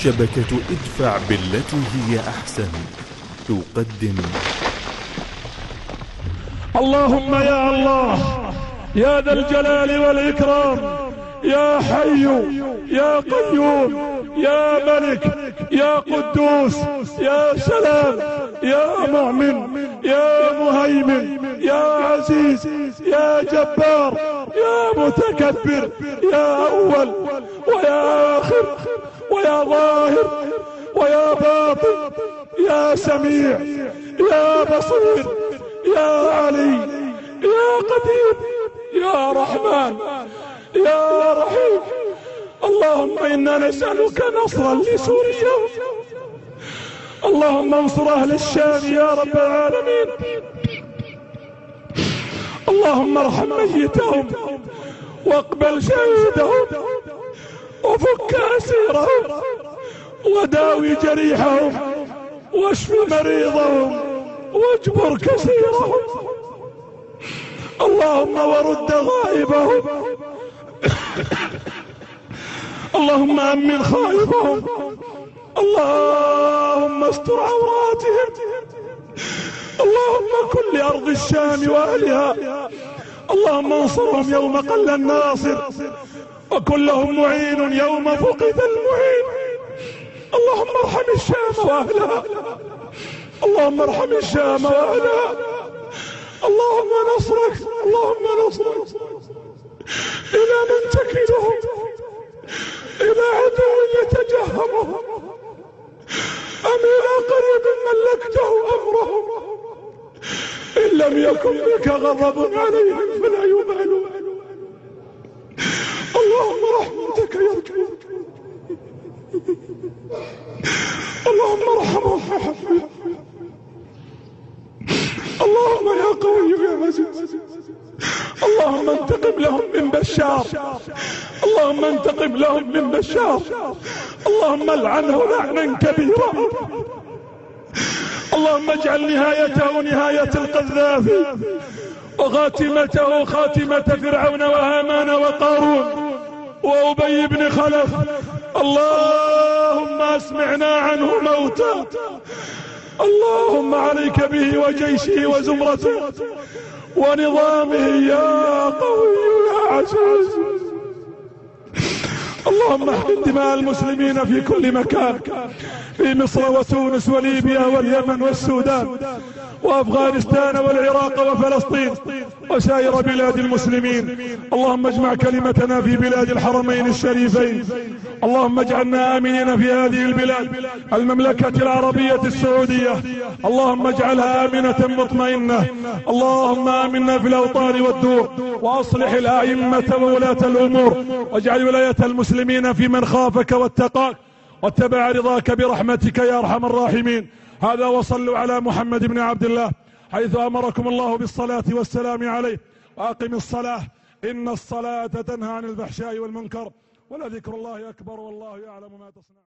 شبكة ادفع بالتي هي أحسن تقدم. اللهم يا الله يا ذا الجلال والإكرام، يا حي يا قيوم يا ملك يا قدوس يا سلام يا مؤمن يا مهيمن يا عزيز يا جبار يا متكبر يا أول ويا آخر ويا ظاهر ويا باطن، يا سميع يا بصير يا علي يا قدير يا رحمن يا رحيم. اللهم إنا نسألك نصرا لسوريا، اللهم انصر أهل الشام يا رب العالمين. اللهم ارحم ميتهم واقبل شهيدهم وفك أسيرهم وداوي جريحهم واشف مريضهم واجبر كسيرهم. اللهم ورد غائبهم، اللهم أمن خائفهم، اللهم استر عوراتهم. اللهم كن لأرض الشام وأهلها، اللهم انصرهم يوم قل الناصر وكن لهم معين يوم فقد المعين. اللهم ارحم الشام وأهلها، اللهم ارحم الشام وأهلها. اللهم نصرك، اللهم نصرك. إلى من تكلهم؟ إلى عدو يتجهمهم أم إلى قريب ملكته أمرهم؟ إن لم يكن بك غضب عليهم فلا يبالون. اللهم رحمتك يرجو، اللهم ارحمهم وحفظهم. اللهم يا قوي يا عزيز، اللهم انتقم لهم من بشار، اللهم انتقم لهم من بشار. اللهم العنه لعنا كبيرا. اللهم اجعل نهايته نهاية القذافي وخاتمته خاتمة فرعون وهامان وقارون وأبي بن خلف. اللهم اسمعنا عنه موتى، اللهم عليك به وجيشه وزمرته ونظامه يا قوي يا عزيز. اللهم احقن دماء المسلمين في كل مكان، في مصر وتونس وليبيا واليمن والسودان وأفغانستان والعراق وفلسطين وسائر بلاد المسلمين. اللهم اجمع كلمتنا في بلاد الحرمين الشريفين. اللهم اجعلنا آمنين في هذه البلاد، المملكة العربية السعودية. اللهم اجعلها آمنة مطمئنة. اللهم آمنا في الأوطان والدور، وأصلح الأئمة وولاة الأمور، واجعل ولاية المسلمين في من خافك واتقاك واتبع رضاك برحمتك يا أرحم الراحمين. هذا وصلوا على محمد بن عبد الله حيث أمركم الله بالصلاة والسلام عليه. وأقم الصلاة إن الصلاة تنهى عن الفحشاء والمنكر ولذكر الله أكبر والله يعلم ما تصنع.